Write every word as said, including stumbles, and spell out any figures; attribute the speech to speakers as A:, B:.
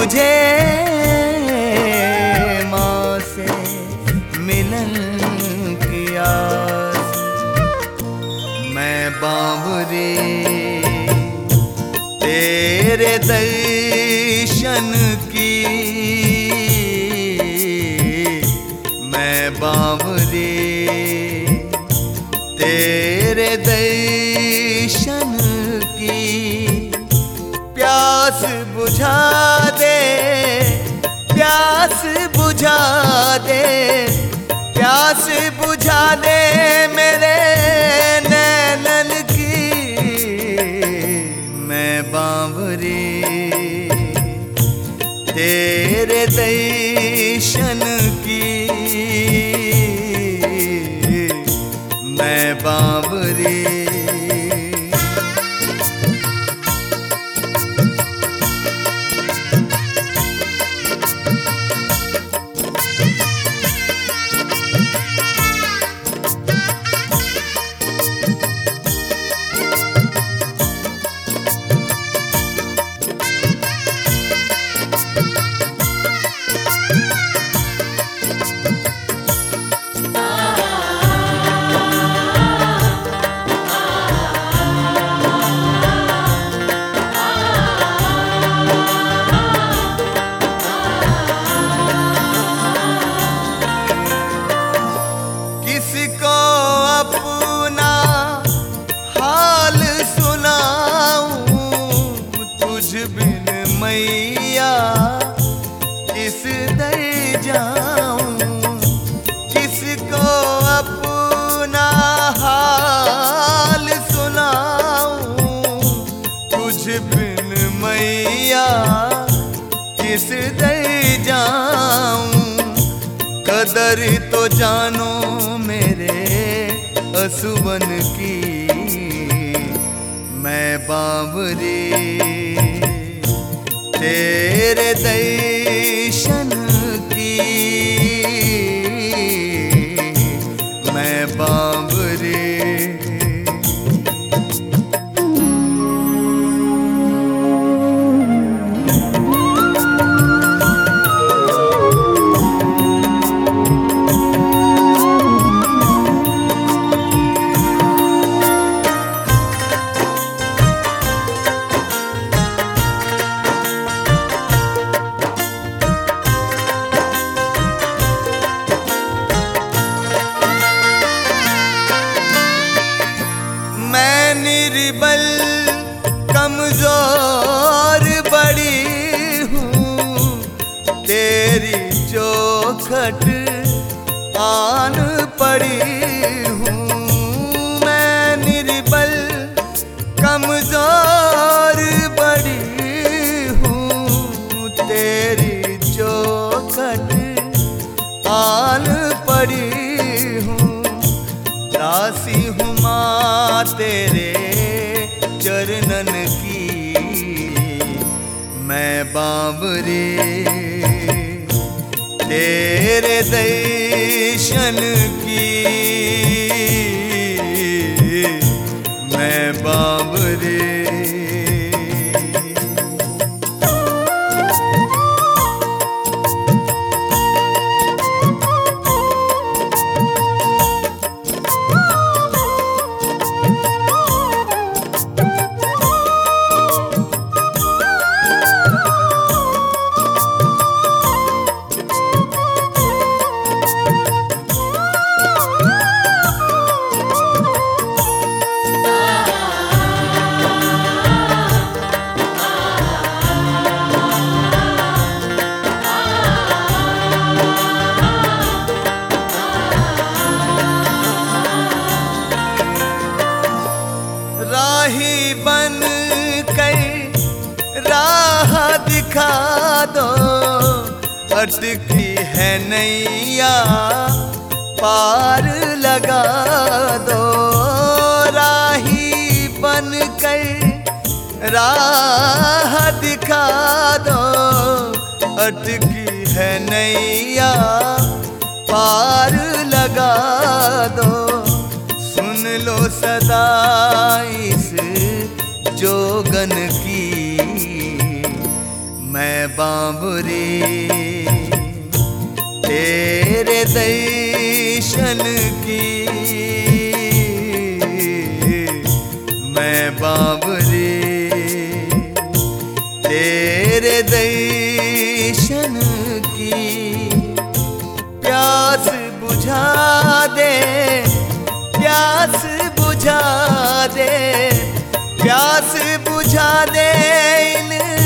A: मुझे माँ से मिलन की आस। मैं बांवरे तेरे दर्शन की, मैं बांवरे तेरे दर्शन की। प्यास बुझा दे, प्यास बुझा दे, प्यास बुझा दे मेरे नैनन की। मैं बांवरे तेरे दर्शन की, मैं बांवरे। किसको अपना हाल सुनाऊं तुझ बिन मैया, किस दर जाऊं। किसको अपना हाल सुनाऊं तुझ बिन मैया, किस दर जाऊं। कदर तो जानो मेरे असुवन की, मैं बांवरे तेरे दर्शन की, मैं बांवरे। मैं निर्बल कमजोर बड़ी हूँ, तेरी चौखट आन पड़ी हूँ। मैं निर्बल कमजोर बड़ी हूँ, तेरी चौखट आन पड़ी हूँ। दासी हूँ माँ तेरे चरणन की, मैं बांवरे तेरे दर्शन की, मैं बांवरे। राही बन कर राह दिखा दो, अटकी है नैया पार लगा दो। राही बन कर राह दिखा दो, अटकी है नैया पार लगा दो। सुन लो सदा इस जोगन की, मैं बांबरी तेरे दर्शन की, मैं बांबरी तेरे दर्शन की। प्यास बुझा दे, प्यास बुझा दे, प्यास बुझा दे इन